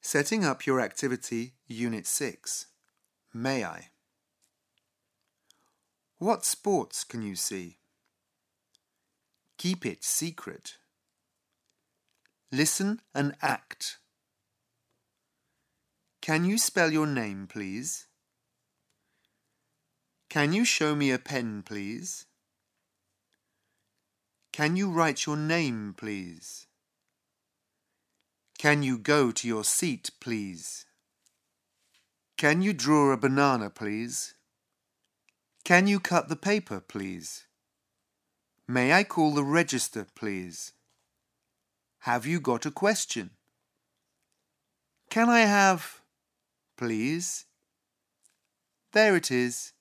Setting up your activity, Unit 6. May I? What sports can you see? Keep it secret. Listen and act. Can you spell your name, please? Can you show me a pen, please? Can you write your name, please? Can you go to your seat, please? Can you draw a banana, please? Can you cut the paper, please? May I call the register, please? Have you got a question? Can I have, please? There it is.